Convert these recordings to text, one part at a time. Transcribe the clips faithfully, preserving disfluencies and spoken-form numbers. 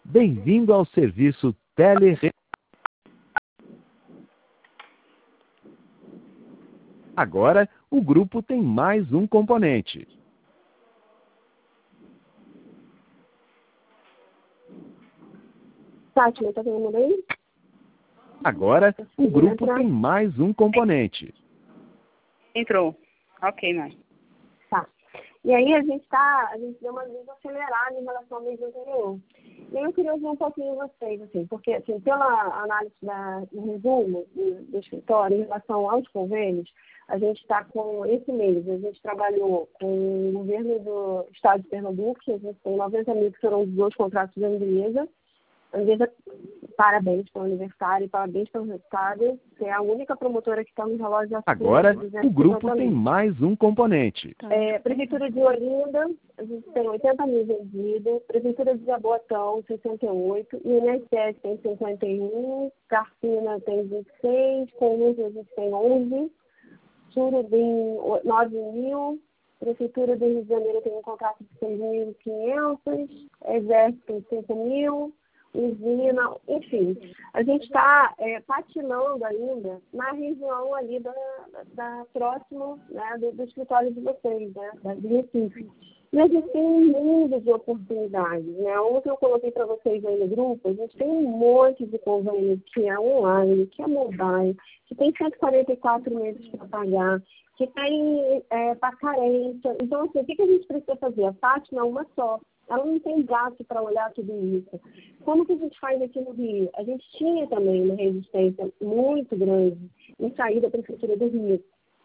Bem-vindo ao serviço Tele... Agora, o grupo tem mais um componente. Fátima, tá vendo aí? Agora, o grupo tem mais um componente. Entrou. Ok, mãe. Tá. E aí a gente tá, a gente deu uma vez acelerada em relação ao mês anterior. E aí eu queria ouvir um pouquinho vocês, assim, porque assim, pela análise da, do resumo do, do escritório em relação aos convênios, a gente está com esse mês, a gente trabalhou com o governo do estado de Pernambuco, a gente tem noventa mil que foram os dois contratos da Anvisa. Anvisa, parabéns pelo aniversário e parabéns pelo resultado. Você é a única promotora que está no relógio da Agora, o grupo tem mais um componente. É, Prefeitura de Olinda, a gente tem oitenta mil vendidos. Prefeitura de Jaboatão, sessenta e oito. I N S S tem cinquenta e um. Carpina tem vinte e seis. Conjunto a gente tem onze. Surubim, nove mil. Prefeitura do Rio de Janeiro tem um contrato de seis mil e quinhentos. Exército, cinco mil. Usina, enfim, a gente está é, patinando ainda na região ali da, da próximo, né, do, do escritório de vocês, né, da de Recife. E a gente tem um mundo de oportunidades, né? Ontem eu coloquei para vocês aí no grupo, a gente tem um monte de convênio que é online, que é mobile, que tem cento e quarenta e quatro meses para pagar, que tem é, para carência. Então, assim, o que, que a gente precisa fazer? A Fátima é uma só. Ela não tem braço para olhar tudo isso. Como que a gente faz aqui no Rio? A gente tinha também uma resistência muito grande em sair da Prefeitura do Rio.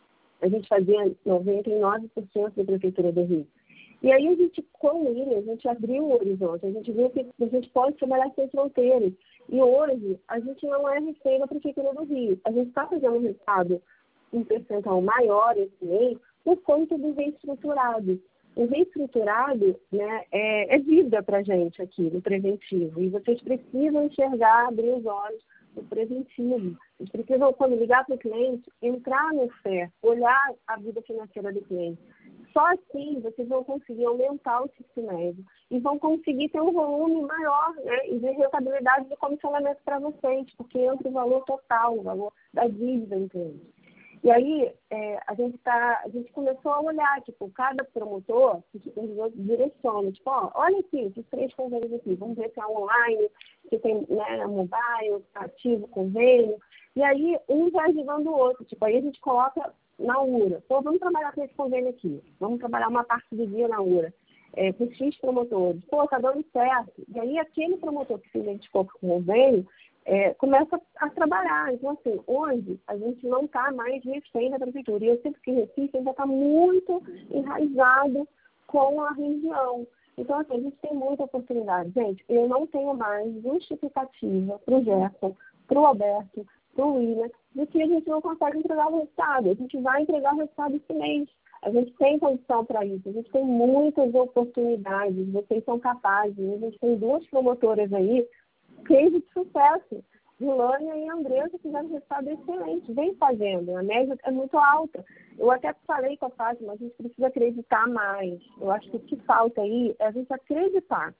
A gente fazia noventa e nove por cento da Prefeitura do Rio. E aí a gente, com ele, a gente abriu o horizonte. A gente viu que a gente pode trabalhar sem fronteiras. E hoje, a gente não é refém da Prefeitura do Rio. A gente está fazendo um resultado, um percentual maior esse mês, por conta do reestruturado. O reestruturado, né, é, é vida para a gente aqui no preventivo. E vocês precisam enxergar, abrir os olhos no preventivo. Vocês precisam, quando ligar para o cliente, entrar no F E R, olhar a vida financeira do cliente. Só assim vocês vão conseguir aumentar o ticket médio e vão conseguir ter um volume maior, né, e de rentabilidade de comissionamento para vocês, porque entra o valor total, o valor da dívida do cliente. E aí, é, a, gente tá, a gente começou a olhar, tipo, cada promotor, que supervisor direciona, tipo, ó, olha aqui, esses três convênios aqui, vamos ver se é online, se tem, né, mobile, ativo, convênio. E aí, um vai ajudando o outro, tipo, aí a gente coloca na U R A. Pô, vamos trabalhar com esse convênio aqui, vamos trabalhar uma parte do dia na U R A, é, com X promotores. Pô, tá dando certo. E aí, aquele promotor que se identificou com o convênio, É, começa a trabalhar. Então, assim, hoje a gente não está mais refém da prefeitura. E eu sinto que Recife ainda está muito enraizado com a região. Então, assim, a gente tem muita oportunidade. Gente, eu não tenho mais justificativa para o Gerson, para o Alberto, para o William, de que a gente não consegue entregar o resultado. A gente vai entregar o resultado esse mês. A gente tem condição para isso. A gente tem muitas oportunidades. Vocês são capazes. A gente tem duas promotoras aí, case de sucesso. Vilânia e Andressa fizeram resultado excelente. Vem fazendo. A média é muito alta. Eu até falei com a Fátima, a gente precisa acreditar mais. Eu acho que o que falta aí é a gente acreditar.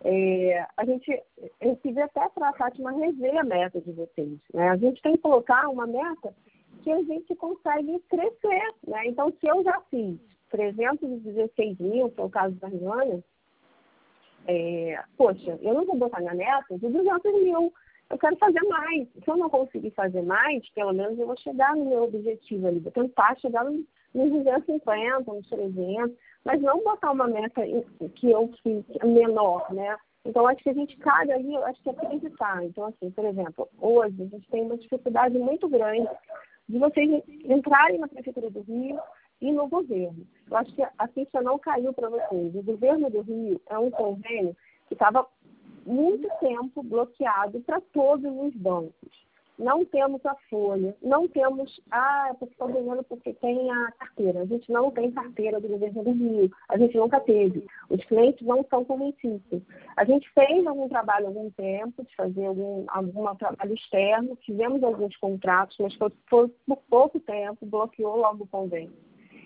É, a gente, eu pedi até para a Fátima rever a meta de vocês. Né? A gente tem que colocar uma meta que a gente consegue crescer. Né? Então, se eu já fiz trezentos e dezesseis mil, que é o caso da Vilânia, É, poxa, eu não vou botar minha meta de duzentos mil. Eu quero fazer mais. Se eu não conseguir fazer mais, pelo menos eu vou chegar no meu objetivo ali. Vou tentar chegar nos duzentos e cinquenta, nos trezentos, mas não botar uma meta que eu fiz menor, né? Então, acho que a gente cabe ali, eu acho que é acreditar. Então, assim, por exemplo, hoje a gente tem uma dificuldade muito grande de vocês entrarem na Prefeitura do Rio e no governo. Eu acho que a ficha não caiu para vocês. O governo do Rio é um convênio que estava muito tempo bloqueado para todos os bancos. Não temos a folha, não temos, ah, porque estão ganhando porque tem a carteira. A gente não tem carteira do governo do Rio, a gente nunca teve. Os clientes não são convencidos. A gente fez algum trabalho há algum tempo, de fazer algum, algum trabalho externo, fizemos alguns contratos, mas foi, foi por pouco tempo, bloqueou logo o convênio.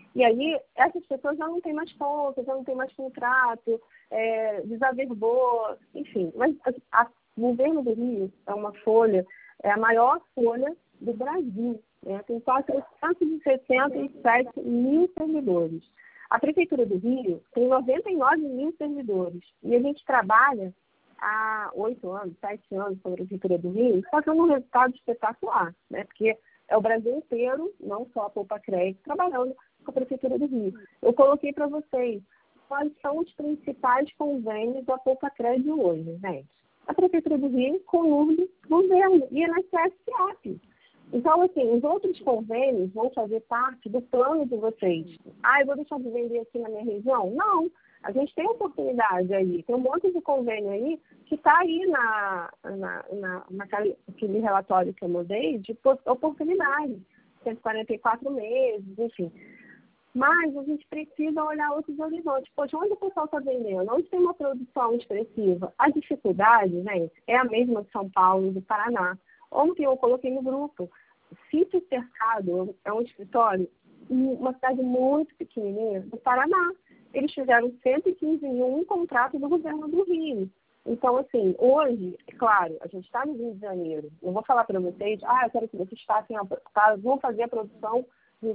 E aí, essas pessoas já não têm mais conta, já não têm mais contrato, é, desaverbou, enfim. Mas a, a, o governo do Rio é uma folha, é a maior folha do Brasil, né? Tem quatrocentos e sessenta e sete mil servidores. A Prefeitura do Rio tem noventa e nove mil servidores. E a gente trabalha há oito anos, sete anos com a Prefeitura do Rio, está dando um resultado espetacular, né? Porque é o Brasil inteiro, não só a Poupa Crédito, trabalhando com a Prefeitura do Rio. Eu coloquei para vocês quais são os principais convênios da Poupa Crédito hoje, gente. A Prefeitura do Rio com o governo e a I N S S e A P. Então, assim, os outros convênios vão fazer parte do plano de vocês. Ah, eu vou deixar de vender aqui na minha região? Não. A gente tem oportunidade aí. Tem um monte de convênio aí que está aí na, na, na, naquele relatório que eu mandei de oportunidade. cento e quarenta e quatro meses, enfim. Mas a gente precisa olhar outros horizontes. Poxa, onde o pessoal está vendendo? Onde tem uma produção expressiva? A dificuldade, gente, é a mesma de São Paulo e do Paraná. Ontem eu coloquei no grupo, Sítio Cercado é um escritório, uma cidade muito pequenininha do Paraná. Eles fizeram cento e quinze mil um contrato do governo do Rio. Então, assim, hoje, é claro, a gente está no Rio de Janeiro. Eu vou falar para vocês, ah, eu quero que vocês façam a, vão fazer a produção de,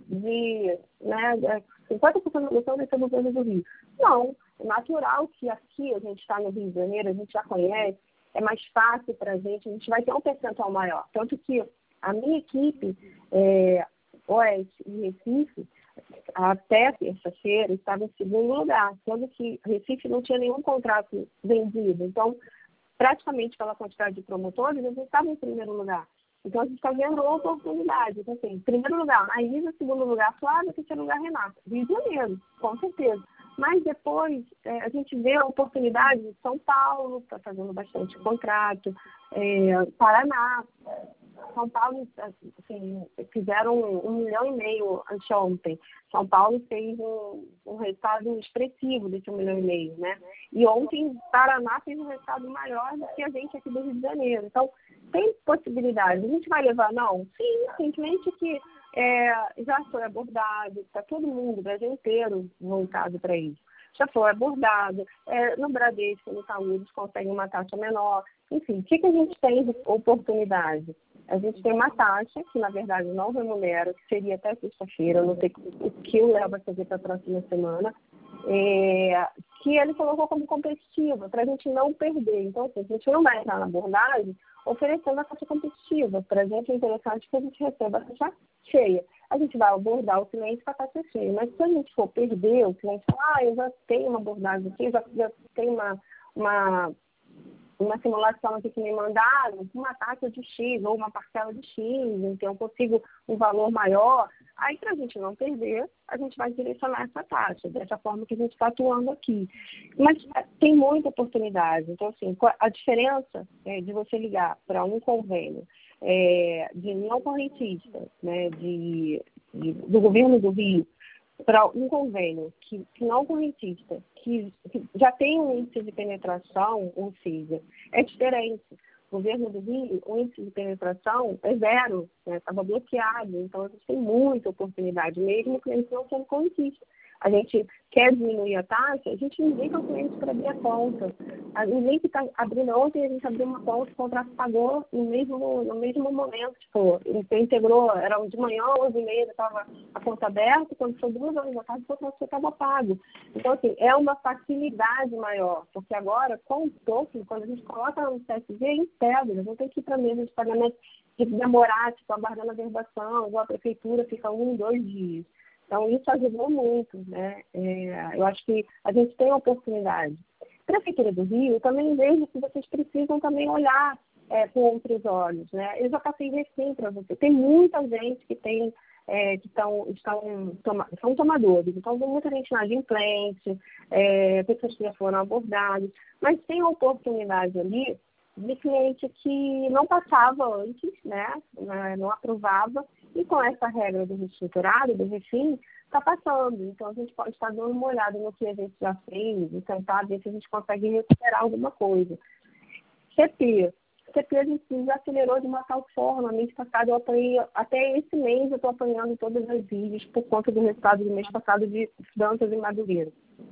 de né, cinquenta por cento da produção vai ser do governo do Rio. Não, é natural que aqui a gente está no Rio de Janeiro, a gente já conhece, é mais fácil para a gente, a gente vai ter um percentual maior. Tanto que a minha equipe, é, Oeste e Recife, até terça-feira, estava em segundo lugar, sendo que Recife não tinha nenhum contrato vendido. Então, praticamente pela quantidade de promotores, a gente estava em primeiro lugar. Então, a gente está vendo oportunidade. Então, assim, primeiro lugar, a Isa, segundo lugar, Flávia, terceiro lugar, Renata. Rio de Janeiro, com certeza. Mas depois é, a gente vê a oportunidade de São Paulo, está fazendo bastante contrato, é, Paraná, São Paulo, assim, fizeram um, um milhão e meio anteontem. São Paulo fez um, um resultado expressivo desse um milhão e meio, né? E ontem Paraná fez um resultado maior do que a gente aqui do Rio de Janeiro. Então, tem possibilidade. A gente vai levar, não? Sim, simplesmente que é, já foi abordado, está todo mundo, o Brasil inteiro, voltado para isso. Já foi abordado. É, no Bradesco, no Itaú, eles conseguem uma taxa menor. Enfim, o que, que a gente tem de oportunidade? A gente tem uma taxa, que na verdade não remunera, que seria até sexta-feira, eu não sei o que o Léo vai fazer para a próxima semana, é, que ele colocou como competitiva, para a gente não perder. Então, assim, a gente não vai entrar na abordagem oferecendo a taxa competitiva. Para a gente é interessante que a gente receba a taxa cheia. A gente vai abordar o cliente com a taxa cheia. Mas se a gente for perder, o cliente fala, ah, eu já tenho uma abordagem aqui, já, já tenho uma, uma, uma simulação aqui que me mandaram, uma taxa de X ou uma parcela de X, então eu consigo um valor maior. Aí, para a gente não perder, a gente vai direcionar essa taxa, dessa forma que a gente está atuando aqui. Mas tem muita oportunidade. Então, assim, a diferença é de você ligar para um convênio é, de não correntista, né, de, de, do governo do Rio, para um convênio que, que não correntista, que, que já tem um índice de penetração, ou seja, é diferente. O governo do Rio, o índice de penetração é zero, estava né? bloqueado, então a gente tem muita oportunidade, mesmo que eles não sendo correntista. A gente quer diminuir a taxa, a gente indica o cliente para abrir a conta. A ninguém que está abrindo ontem, a gente abriu uma conta, o contrato pagou no mesmo, no mesmo momento. Tipo, ele integrou, era de manhã, onze e meia, estava a conta aberta, quando foi duas horas da tarde, o contrato estava pago. Então, assim, é uma facilidade maior, porque agora, com o token, quando a gente coloca no C S V, integra, não tem que ir para a mesa de pagamento, de demorar, tipo, aguardando a verbação, igual a prefeitura fica um, dois dias. Então, isso ajudou muito, né? É, eu acho que a gente tem a oportunidade. Prefeitura do Rio, eu também vejo que vocês precisam também olhar é, com outros olhos, né? Eu já passei recém para você. Tem muita gente que tem, é, que tão, estão, toma, são tomadores. Então, tem muita gente na adimplente, é, pessoas que já foram abordadas, mas tem a oportunidade ali de cliente que não passava antes, né? Não aprovava, e com essa regra do reestruturado, do refim, está passando. Então, a gente pode estar dando uma olhada no que a gente já fez e tentar ver se a gente consegue recuperar alguma coisa. Repito, C P a gente desacelerou de uma tal forma. Mês passado eu apanhei, até esse mês eu estou apanhando todas as vídeos por conta do resultado do mês passado de Dantas e Madureira.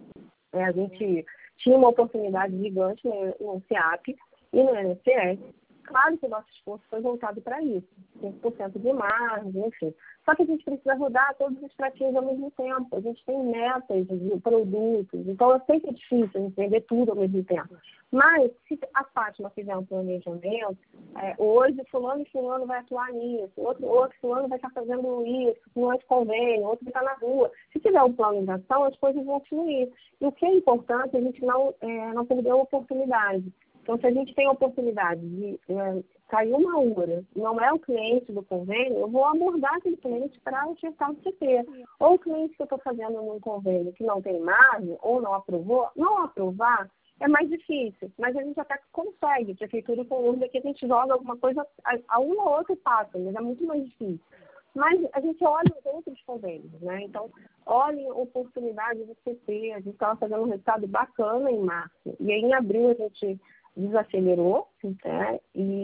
É, a gente tinha uma oportunidade gigante no, no C A P e no N S S. Claro que o nosso esforço foi voltado para isso, cinco por cento de margem, enfim. Só que a gente precisa rodar todos os pratinhos ao mesmo tempo. A gente tem metas de produtos, então eu sei que é difícil a gente vender tudo ao mesmo tempo. Mas, se a Fátima fizer um planejamento, é, hoje fulano e fulano vai atuar nisso, outro, outro fulano vai estar fazendo isso, não é de convênio, outro vai estar na rua. Se tiver um plano de ação, as coisas vão fluir. E o que é importante é a gente não, é, não perder a oportunidade. Então, se a gente tem a oportunidade de é, sair uma hora, não é o cliente do convênio, eu vou abordar aquele cliente para ofertar o C P. Ou o cliente que eu estou fazendo num convênio que não tem margem, ou não aprovou, não aprovar é mais difícil, mas a gente até consegue. Prefeitura e Colômbia, que a gente joga alguma coisa, a, a um ou outro passa, mas é muito mais difícil. Mas a gente olha os outros convênios, né? Então, olhem a oportunidade do C P. A gente estava fazendo um resultado bacana em março. E aí, em abril, a gente desacelerou, né?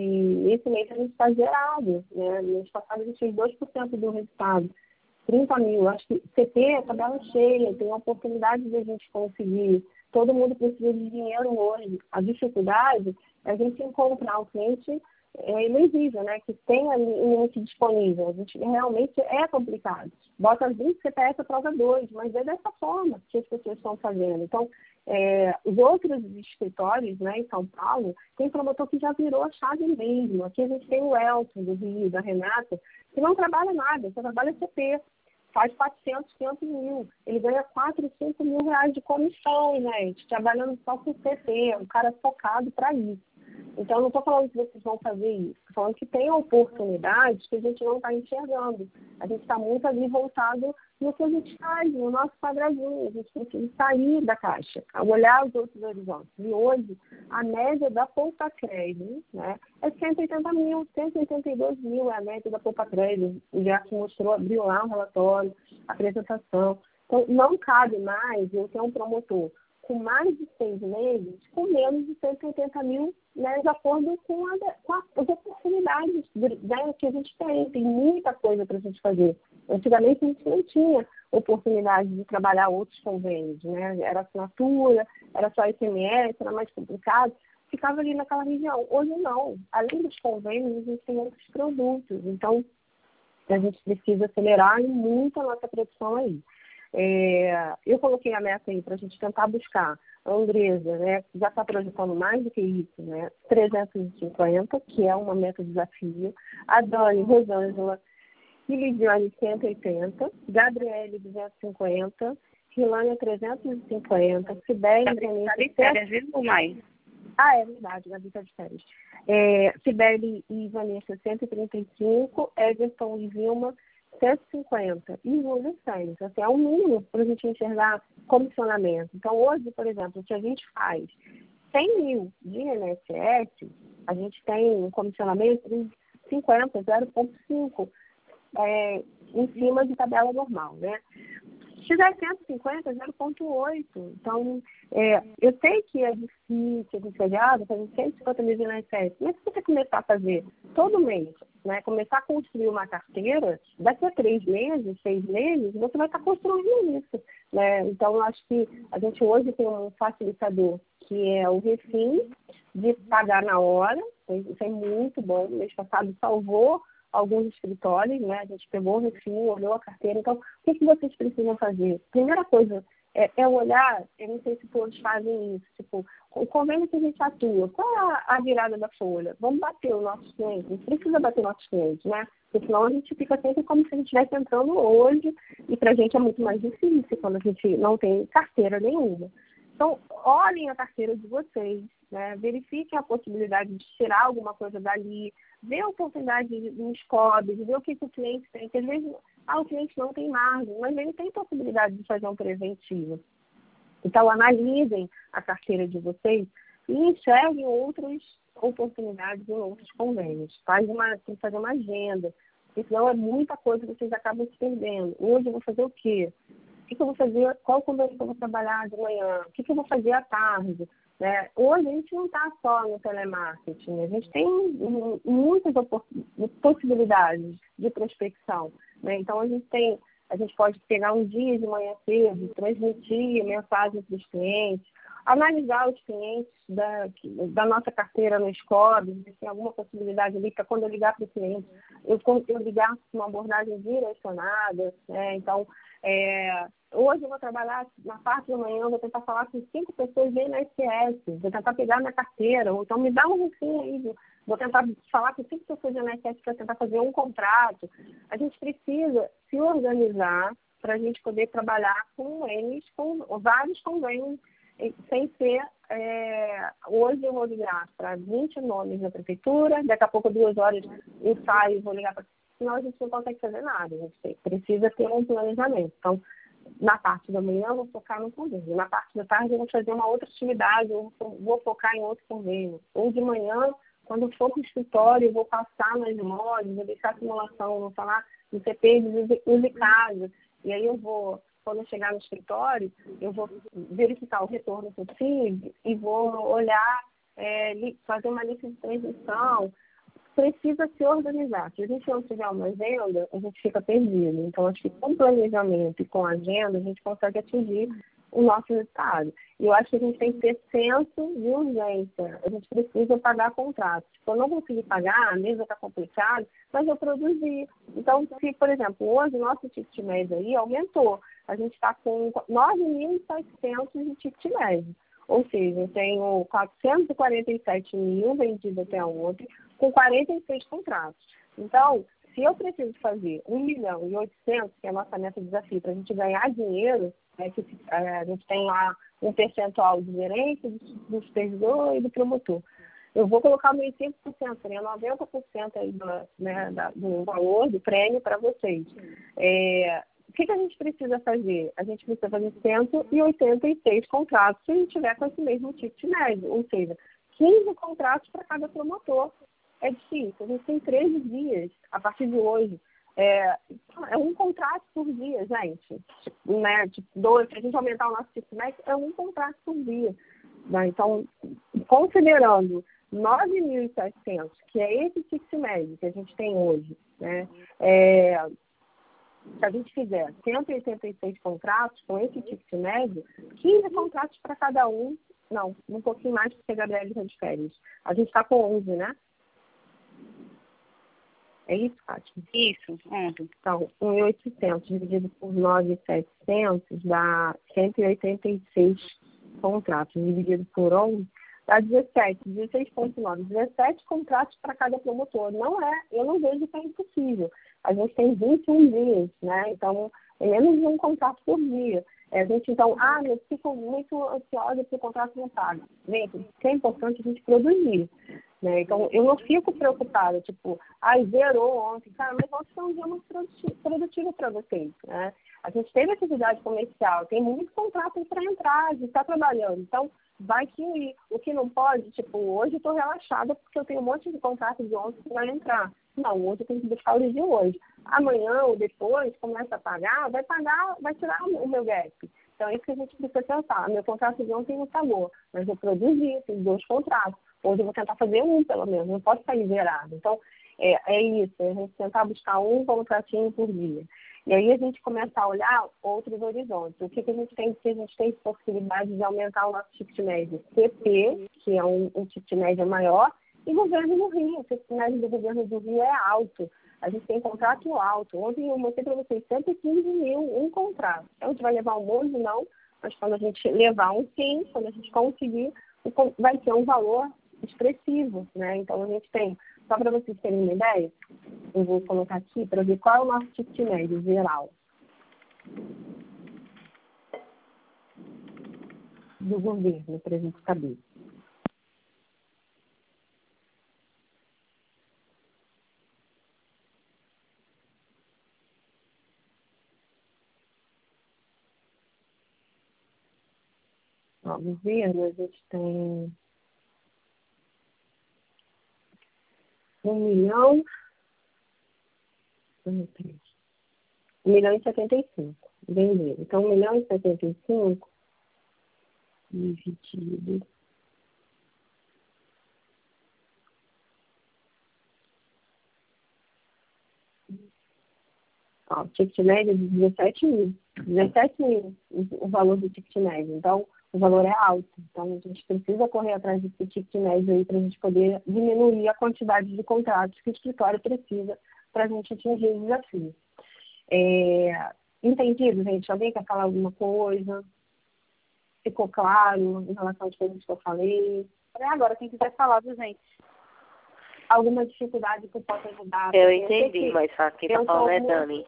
E esse mês a gente está zerado, né? No mês passado a gente fez dois por cento do resultado, trinta mil. Acho que C P é tabela cheia, tem a oportunidade de a gente conseguir. Todo mundo precisa de dinheiro hoje. A dificuldade é a gente encontrar o cliente é, elegível, né? Que tenha limite disponível. A gente realmente é complicado. Bota vinte C P F prova dois, mas é dessa forma que as pessoas estão fazendo. Então, É, os outros escritórios, né, em São Paulo, tem promotor que já virou a chave mesmo. Aqui a gente tem o Elton, do Rio, da Renata, que não trabalha nada, só trabalha C P. Faz quatrocentos, quinhentos mil. Ele ganha quatro, cinco mil reais de comissão, gente, trabalhando só com C P. Um cara focado para isso. Então, eu não estou falando que vocês vão fazer isso. Estou falando que tem oportunidades que a gente não está enxergando. A gente está muito ali voltado no que a gente faz, no nosso quadradinho. A gente precisa sair da caixa, olhar os outros horizontes. E hoje, a média da Poupa Crédito, né, é cento e oitenta mil, cento e oitenta e dois mil é a média da Poupa Crédito. O Gerson mostrou, abriu lá um relatório, apresentação. Então, não cabe mais eu ter um promotor com mais de seis meses, com menos de cento e oitenta mil, né, de acordo com, a, com a, as oportunidades, né, que a gente tem. Tem muita coisa para a gente fazer. Antigamente a gente não tinha oportunidade de trabalhar outros convênios, né? Era assinatura, era só I C M S, era mais complicado. Ficava ali naquela região. Hoje não. Além dos convênios, a gente tem outros produtos. Então, a gente precisa acelerar muito a nossa produção aí. É, eu coloquei a meta aí para a gente tentar buscar a Andresa, né, que já está projetando mais do que isso, né, trezentos e cinquenta, que é uma meta desafio, a Dani, Rosângela e Lidiane cento e oitenta, Gabriele duzentos e cinquenta, Rilânia trezentos e cinquenta, Sibeli Vanessa mais. Ah, é verdade, Gabi está de férias. É, Sibeli e Vanessa cento e trinta e cinco, Everton e Vilma cento e cinquenta e Júlia cem. Então, assim, é o mínimo para a gente enxergar comissionamento. Então, hoje, por exemplo, se a gente faz cem mil de I N S S, a gente tem um comissionamento de cinquenta, zero vírgula cinco, é, em cima de tabela normal, né? Se fizer cento e cinquenta, zero vírgula oito. Então, é, eu sei que é difícil, a gente fazer, fazer cento e cinquenta mil de I N S S, mas se você começar a fazer todo mês, né, começar a construir uma carteira, daqui a três meses, seis meses, você vai estar construindo isso, né? Então, eu acho que a gente hoje tem um facilitador, que é o Refim, de pagar na hora. Isso é muito bom. O mês passado salvou alguns escritórios, né? A gente pegou o Refim, olhou a carteira. Então, o que, que vocês precisam fazer? Primeira coisa, é, é olhar, eu não sei se todos fazem isso, tipo, o convênio que a gente atua, qual é a, a virada da folha? Vamos bater os nossos clientes, a gente precisa bater nossos clientes, né? Porque senão a gente fica sempre como se a gente estivesse entrando hoje, e para a gente é muito mais difícil quando a gente não tem carteira nenhuma. Então, olhem a carteira de vocês, né? Verifiquem a possibilidade de tirar alguma coisa dali, ver a oportunidade nos C O Bs, ver o que, que o cliente tem, porque às vezes ah, o cliente não tem margem, mas ele tem possibilidade de fazer um preventivo. Então, analisem a carteira de vocês e enxerguem outras oportunidades em outros convênios. Faz uma, tem que fazer uma agenda, porque senão é muita coisa que vocês acabam se perdendo. Hoje eu vou fazer o quê? O que, que eu vou fazer? Qual convênio que eu vou trabalhar de manhã? O que, que eu vou fazer à tarde? né? Hoje a gente não está só no telemarketing, a gente tem muitas possibilidades de prospecção, né? Então a gente tem, a gente pode pegar um dia de manhã cedo, transmitir mensagem para os clientes, analisar os clientes da, da nossa carteira no Scob, se tem alguma possibilidade ali para quando eu ligar para o cliente, eu, eu ligar com uma abordagem direcionada, né? Então, é, hoje eu vou trabalhar na parte da manhã, vou tentar falar com cinco pessoas de I N S S, vou tentar pegar minha carteira, ou então me dá um rifinho aí, vou tentar falar com cinco pessoas de I N S S para tentar fazer um contrato. A gente precisa se organizar para a gente poder trabalhar com eles, com vários convênios, sem ser, é, hoje eu vou ligar para vinte nomes da prefeitura, daqui a pouco, duas horas, eu saio e vou ligar para... Senão a gente não consegue fazer nada, a gente precisa ter um planejamento. Então, na parte da manhã eu vou focar no convênio, na parte da tarde eu vou fazer uma outra atividade, eu vou focar em outro convênio. Ou de manhã, quando eu for para o escritório, eu vou passar nas lojas, vou deixar a simulação, vou falar do C P de use casa, e aí eu vou... Quando eu chegar no escritório, eu vou verificar o retorno que eu tive e vou olhar, é, fazer uma lista de transmissão. Precisa se organizar. Se a gente não tiver uma agenda, a gente fica perdido. Então, acho que com planejamento e com agenda, a gente consegue atingir o nosso resultado. E eu acho que a gente tem que ter senso de urgência. A gente precisa pagar contratos. Se eu não conseguir pagar, a mesa está complicada, mas eu produzi. Então, se, por exemplo, hoje o nosso ticket médio aí aumentou. A gente está com nove mil e setecentos de ticket médio. Ou seja, eu tenho quatrocentos e quarenta e sete mil vendidos até ontem, com quarenta e seis contratos. Então, se eu preciso fazer um milhão e oitocentos, que é a nossa meta de desafio, para a gente ganhar dinheiro, é que a gente tem lá um percentual de gerente, do supervisor e do promotor. Eu vou colocar meio cinco por cento, seria noventa por cento aí do, né, da, do valor do prêmio para vocês. É, o que, que a gente precisa fazer? A gente precisa fazer cento e oitenta e seis contratos se a gente tiver com esse mesmo ticket médio, ou seja, quinze contratos para cada promotor. É difícil, a gente tem treze dias a partir de hoje. É, é um contrato por dia, gente. Né? Tipo, dois, se a gente aumentar o nosso ticket médio, é um contrato por dia. Né? Então, considerando nove mil e setecentos, que é esse ticket médio que a gente tem hoje, né? É, se a gente fizer cento e oitenta e seis contratos com esse ticket médio, quinze contratos para cada um, não, um pouquinho mais porque a Gabriela está de férias. A gente está com onze, né? É isso, Fátima? Isso, onze. Então, um mil e oitocentos dividido por nove mil e setecentos dá cento e oitenta e seis contratos, dividido por onze, dá dezessete, dezesseis vírgula nove, dezessete contratos para cada promotor. Não é, eu não vejo que é impossível. A gente tem vinte e um dias, né? Então, é menos de um contrato por dia. É, a gente, então, ah, eu fico muito ansiosa porque o contrato não paga. Gente, o que é importante a gente produzir. Né? Então, eu não fico preocupada, tipo, ah, zerou ontem. Cara, mas ontem foi um dia muito produtivo para vocês. Né? A gente teve atividade comercial, tem muito contrato para entrar, a gente está trabalhando. Então, vai fluir. O que não pode, tipo, hoje eu estou relaxada porque eu tenho um monte de contrato de ontem que vai entrar. Não, hoje eu tenho que buscar o de hoje. Amanhã ou depois, começa a pagar, vai pagar, vai tirar o meu gap. Então, é isso que a gente precisa pensar. Meu contrato de ontem não pagou, mas eu produzi esses dois contratos. Hoje eu vou tentar fazer um, pelo menos. Não pode sair zerado. Então, é, é isso. É a gente tentar buscar um contratinho por dia. E aí a gente começa a olhar outros horizontes. O que, que a gente tem? Que a gente tem possibilidade de aumentar o nosso ticket médio. C P, que é um, um ticket médio maior, e governo do Rio. O ticket médio do governo do Rio é alto. A gente tem contrato alto. Ontem eu mostrei para vocês cento e quinze mil, um contrato. Então, a gente vai levar um monte, não. Mas quando a gente levar um sim, quando a gente conseguir, vai ter um valor expressivo, né? Então, a gente tem, só para vocês terem uma ideia, eu vou colocar aqui para ver qual é o nosso ticket médio geral do governo, para a gente saber. Ó, governo, a gente tem um milhão, um milhão e setenta e cinco vendido. Então, um milhão e setenta e cinco dividido Ó, o ticket médio é de dezessete mil. dezessete mil o valor do ticket médio. Então, o valor é alto. Então, a gente precisa correr atrás desse ticket médio aí para a gente poder diminuir a quantidade de contratos que o escritório precisa para a gente atingir o desafio. É, entendido, gente? Alguém quer falar alguma coisa? Ficou claro em relação às coisas que eu falei? É agora, quem quiser falar, viu, gente? Alguma dificuldade que eu possa ajudar? Eu entendi, eu mas só que tá falando é Dani.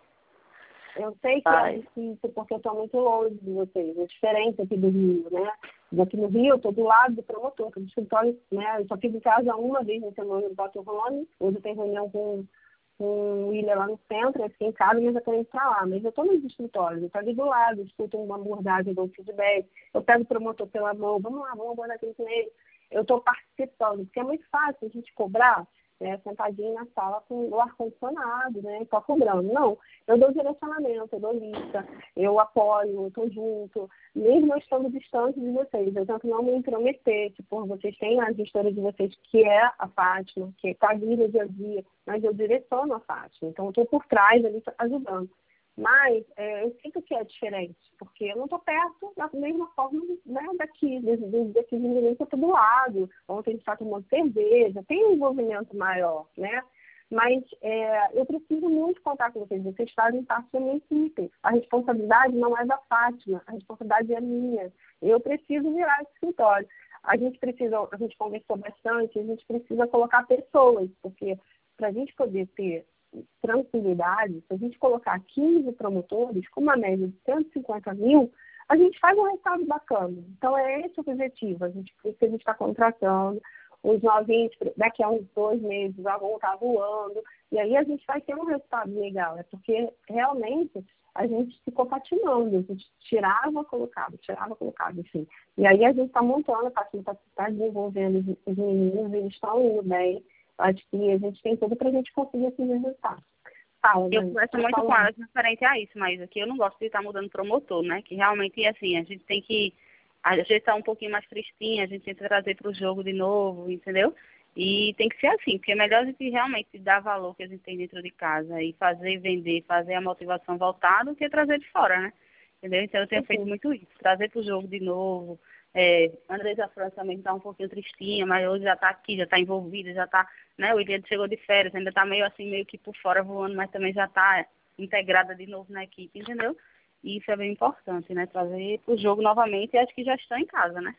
Eu sei que Vai. é difícil, porque eu estou muito longe de vocês. É diferente aqui do Rio, né? Aqui no Rio, eu estou do lado do promotor, que é do escritório, né? Eu só fico em casa uma vez na semana no Boto Rony. Hoje eu tenho reunião com, com o William lá no centro, eu fiquei em casa, mas eu estou indo para lá. Mas eu estou nos escritórios, eu estou ali do lado, escuto uma abordagem, dou um feedback. Eu pego o promotor pela mão, vamos lá, vamos abordar aquilo com ele. Eu estou participando, porque é muito fácil a gente cobrar, né, sentadinho na sala com o ar-condicionado, né, e só cobrando. Não, eu dou direcionamento, eu dou lista, eu apoio, eu estou junto, mesmo eu estando distante de vocês. Eu tento não me intrometer, tipo, vocês têm a gestora de vocês, que é a Fátima, que está ali no dia a dia, mas eu direciono a Fátima. Então, eu estou por trás ali ajudando. Mas é, eu sinto que é diferente, porque eu não estou perto da mesma forma, né, daqui, desses daqui meninos que eu estou do lado, ontem a gente está tomando cerveja, tem um envolvimento maior, né? Mas é, eu preciso muito contar com vocês, vocês fazem parte da minha equipe. A responsabilidade não é da Fátima, a responsabilidade é minha. Eu preciso virar esse escritório. A gente precisa, a gente conversou bastante, a gente precisa colocar pessoas, porque para a gente poder ter tranquilidade, se a gente colocar quinze promotores com uma média de cento e cinquenta mil, a gente faz um resultado bacana. Então, é esse o objetivo. A gente precisa estar contratando os novinhos, daqui a uns dois meses já vão estar voando, e aí a gente vai ter um resultado legal. É porque, realmente, a gente ficou patinando. A gente tirava, colocava, tirava, colocava, enfim. E aí a gente está montando, está desenvolvendo os meninos, eles estão indo bem. Acho que a gente tem tudo para a gente conseguir esses resultados. Fala, eu converso muito com elas referente a isso, mas aqui eu não gosto de estar mudando promotor, né? Que realmente, assim, a gente tem que... A gente está um pouquinho mais tristinha, a gente tenta trazer para o jogo de novo, entendeu? E tem que ser assim, porque é melhor a gente realmente dar valor que a gente tem dentro de casa e fazer, vender, fazer a motivação voltar do que trazer de fora, né? Entendeu? Então eu tenho feito muito isso, trazer para o jogo de novo. É, Andresa França também está um pouquinho tristinha, mas hoje já está aqui, já está envolvida, já está, né? O William chegou de férias, ainda está meio assim, meio que por fora voando, mas também já está integrada de novo na equipe, entendeu? E isso é bem importante, né? Trazer para o jogo novamente e acho que já estão em casa, né?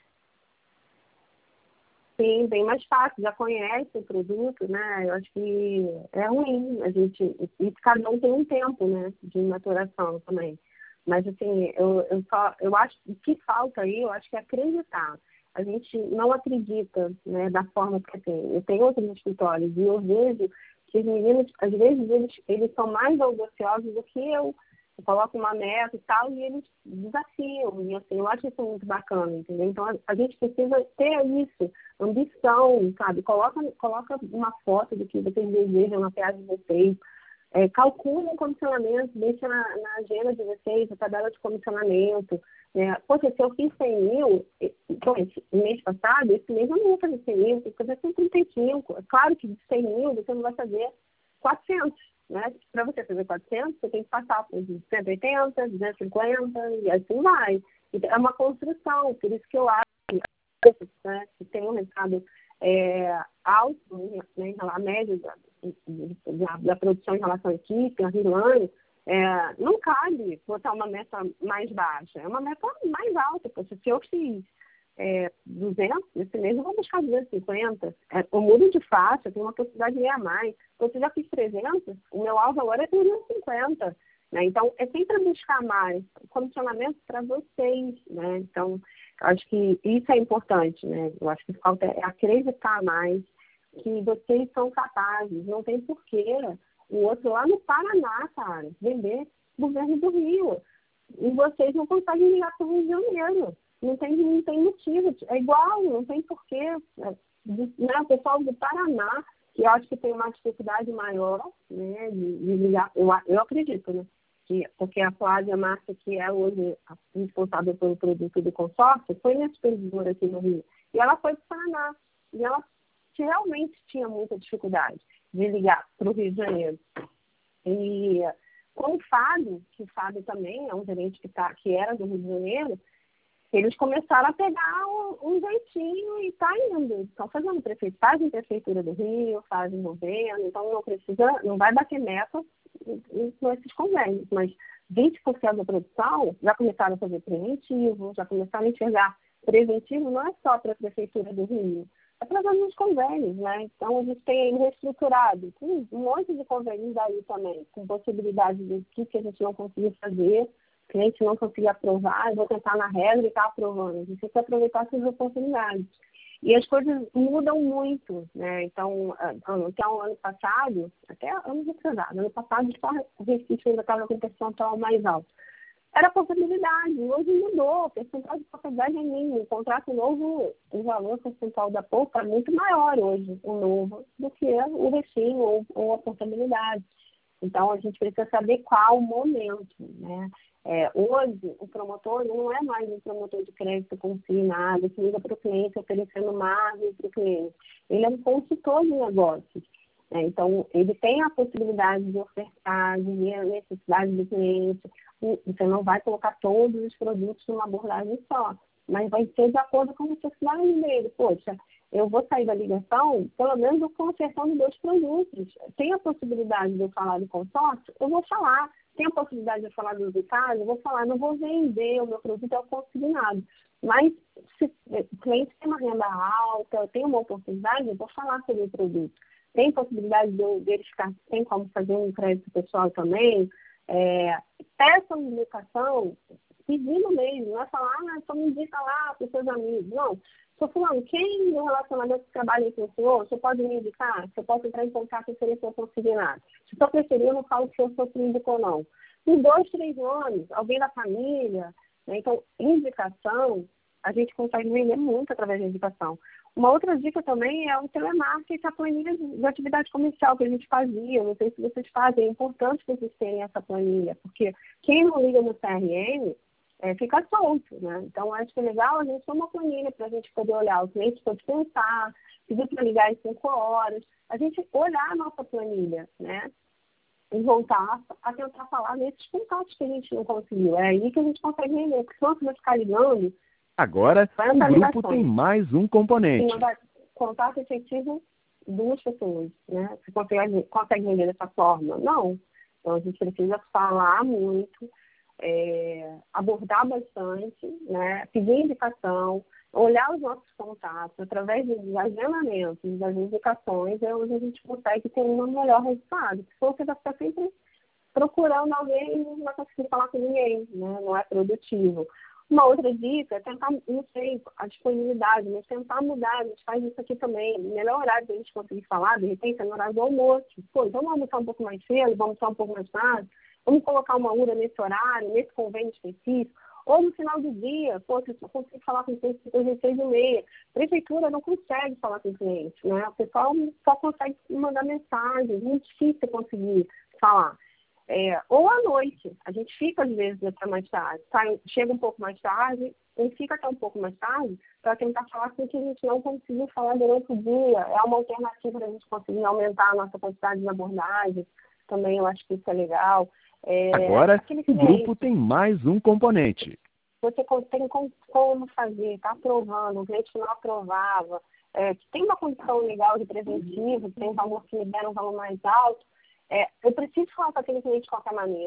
Sim, bem mais fácil, já conhece o produto, né? Eu acho que é ruim, a gente, e cada um tem um tempo, né, de maturação também. Mas, assim, eu, eu, só, eu acho que o que falta aí, eu acho que é acreditar. A gente não acredita, né, da forma que tem. Eu tenho outros escritórios e eu vejo que os meninos, às vezes, eles, eles são mais audaciosos do que eu. Eu coloco uma meta e tal, e eles desafiam. E, assim, eu acho isso muito bacana, entendeu? Então, a, a gente precisa ter isso, ambição, sabe? Coloca, coloca uma foto do que vocês desejam na P A de vocês. É, calcule o comissionamento, deixa na, na agenda de vocês a tabela de comissionamento. Né? Poxa, se eu fiz cem mil, então, esse mês passado, esse mês eu não vou fazer cem mil, vou fazer cento e trinta e cinco. É claro que de cem mil você não vai fazer quatrocentos. Né? Para você fazer quatrocentos, você tem que passar por cento e oitenta, duzentos e cinquenta, e assim vai. Então, é uma construção, por isso que eu acho que, né, que tem um resultado é, alto, né, a média da, da, da produção em relação à equipe, a Rilane, é, não cabe botar uma meta mais baixa, é uma meta mais alta. Porque se eu fiz é, duzentos, esse mês eu vou buscar duzentos e cinquenta. É, eu mudo de faixa, eu tenho uma possibilidade de ganhar mais. Então, se eu já fiz trezentos, o meu alvo agora é trezentos e cinquenta. Né? Então, é sempre buscar mais condicionamento para vocês. Né? Então, eu acho que isso é importante. Né? Eu acho que falta é acreditar mais que vocês são capazes. Não tem porquê o outro lá no Paraná, cara, vender governo do Rio. E vocês não conseguem ligar para o Rio de Janeiro. Não tem, não tem motivo. É igual, não tem porquê. Né? O pessoal do Paraná, que eu acho que tem uma dificuldade maior, né, de, de ligar, eu, eu acredito, né? Que, porque a Flávia Márcia, que é hoje a responsável pelo produto do consórcio, foi minha supervisora aqui no Rio. E ela foi para o Paraná. E ela realmente tinha muita dificuldade de ligar para o Rio de Janeiro. E com o Fábio, que o Fábio também é um gerente que, tá, que era do Rio de Janeiro, eles começaram a pegar um, um jeitinho e tá indo. Estão fazendo prefeitura, fazem prefeitura do Rio, fazem governo, então não precisa, não vai bater meta com esses convênios, mas vinte por cento da produção já começaram a fazer preventivo, já começaram a enxergar preventivo não é só para a prefeitura do Rio, é para todos os convênios, né? Então a gente tem aí reestruturado um monte de convênios aí também, com possibilidade de que, que a gente não conseguiu fazer, o cliente não conseguir aprovar, eu vou tentar na regra e está aprovando. A gente tem que aproveitar essas oportunidades. E as coisas mudam muito, né? Então, até o ano passado, até ano retrasado, ano passado só o Recife ainda estava com percentual mais alto. Era a possibilidade, hoje mudou, o percentual de possibilidade é mínimo. O contrato novo, o valor percentual da poupa é muito maior hoje, o novo, do que o refinho ou, ou a portabilidade. Então, a gente precisa saber qual o momento, né? É, hoje, o promotor não é mais um promotor de crédito consignado, que liga para o cliente oferecendo margem para o cliente. Ele é um consultor de negócios. Né? Então, ele tem a possibilidade de ofertar, de ver a necessidade do cliente. Você não vai colocar todos os produtos numa abordagem só, mas vai ser de acordo com a necessidade dele. Poxa, eu vou sair da ligação, pelo menos eu consertando dois produtos. Tem a possibilidade de eu falar do consórcio? Eu vou falar. Tem a possibilidade de eu falar do Vicário? Eu vou falar. Não vou vender o meu produto ao consignado. Mas se o cliente tem uma renda alta, tem uma oportunidade, eu vou falar sobre o produto. Tem possibilidade de eu verificar se tem como fazer um crédito pessoal também. É, peça uma indicação, pedindo mesmo, não é falar, ah, só me indica lá para os seus amigos. Não, estou falando, quem no relacionamento que trabalha com o senhor, você pode me indicar? Você pode entrar em contato e oferecer o consignado. Se for preferir, eu não falo se eu sou clínico ou não. Em dois, três anos, alguém da família, né? Então, indicação, a gente consegue vender muito através da indicação. Uma outra dica também é o telemarketing, a planilha de atividade comercial que a gente fazia. Não sei se vocês fazem, é importante que vocês tenham essa planilha, porque quem não liga no C R M é, fica solto, né? Então, acho que é legal a gente ter uma planilha para a gente poder olhar o cliente pode pensar, pedir para ligar em cinco horas, a gente olhar a nossa planilha, né? E voltar a tentar falar nesses contatos que a gente não conseguiu. É aí que a gente consegue vender, porque senão você vai ficar ligando. Agora, o grupo tem mais um componente. Contato efetivo, duas pessoas, né? Você consegue, consegue vender dessa forma? Não. Então, a gente precisa falar muito, é, abordar bastante, né? Pedir indicação, olhar os nossos contatos, através dos agendamentos, das indicações, é onde a gente consegue ter um melhor resultado. Se você vai ficar sempre procurando alguém e não vai conseguir falar com ninguém, né? Não é produtivo. Uma outra dica é tentar, não sei, a disponibilidade, mas tentar mudar, a gente faz isso aqui também. O melhor horário da gente conseguir falar, de repente, é no horário do almoço. Pô, então vamos almoçar um pouco mais cedo, vamos almoçar um pouco mais tarde, vamos colocar uma hora nesse horário, nesse convênio específico, ou no final do dia, pô, se eu consigo falar com o cliente depois das seis e meia. A prefeitura não consegue falar com o cliente, né? O pessoal só consegue mandar mensagem, é muito difícil conseguir falar. É, ou à noite, a gente fica às vezes até mais tarde, sai, chega um pouco mais tarde e fica até um pouco mais tarde para tentar falar com o que a gente não conseguiu falar durante o dia. É uma alternativa para a gente conseguir aumentar a nossa quantidade de abordagem, também eu acho que isso é legal. É, Agora, o grupo tem mais um componente. Você tem como fazer, está aprovando, o cliente não aprovava, é, tem uma condição legal de preventivo, tem um valor que libera um valor mais alto. É, eu preciso falar com aquele cliente de qualquer maneira.